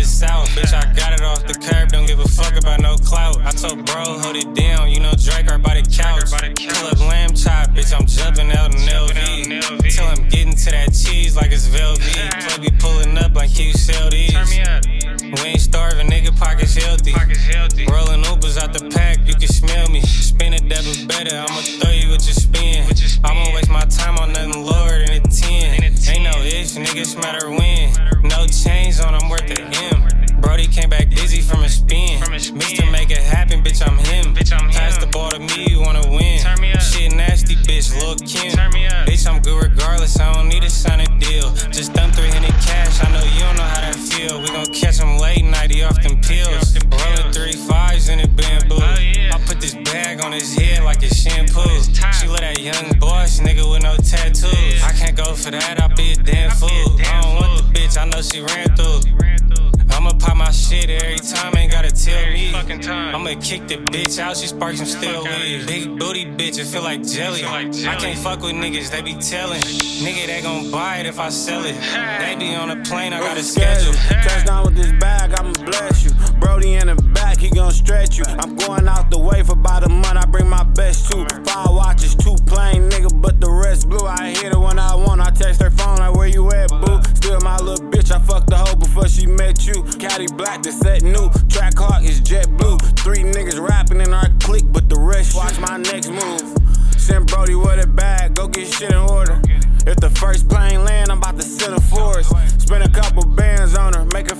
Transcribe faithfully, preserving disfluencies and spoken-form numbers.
south. Bitch, I got it off the curb, don't give a fuck about no clout. I told bro, hold it down, you know Drake right by the couch. Pull up lamb chop, bitch, I'm jumping out in L V. Till I'm getting to that cheese like it's velvet. Play be pulling up like you sell these. We ain't starving, nigga, pockets healthy. Rolling Ubers out the pack, you can smell me. Spin a double better, I'ma throw you with your spin. I'ma waste my time on nothing lower than a ten. Ain't no ifs, niggas matter when. No chains on, I'm worth an M. Brody came back dizzy from a spin. Mister Make It Happen, bitch, I'm him. Pass the ball to me, you wanna win. Shit nasty, bitch, Lil' Kim. Bitch, I'm good regardless, I don't need to sign a deal. Just dump three hundred cash, I know you don't know how that feel. We gon' catch him late night, he off them pills. Rollin' three fives in the bamboo. I put this bag on his head like it's shampoo. She let that young boss, nigga with no tattoos. I can't go for that, I'll be a damn fool. I don't want the bitch, I know she ran through. I'ma pop my shit every time, ain't gotta tell me. I'ma kick the bitch out, she spark some steel weed. Big booty bitch, it feel like jelly. I can't fuck with niggas, they be telling. Nigga, they gon' buy it if I sell it. They be on a plane, I got a schedule. Touchdown with this bag, I'ma bless you. Brody in the back, he gon' stretch you. I'm going out the way for about a month, I bring my best too. Five watches, two plain, nigga, but the rest blue. I hit her when I want, I text her phone like, where you at, boo? Still my little bitch, I fucked the hoe before she met you. Caddy black, the set new. Track hawk is jet blue. Three niggas rapping in our clique, but the rest watch my next move. Send Brody with a bag, go get shit in order. If the first plane land, I'm about to send a force. Spend a couple bands on her, make her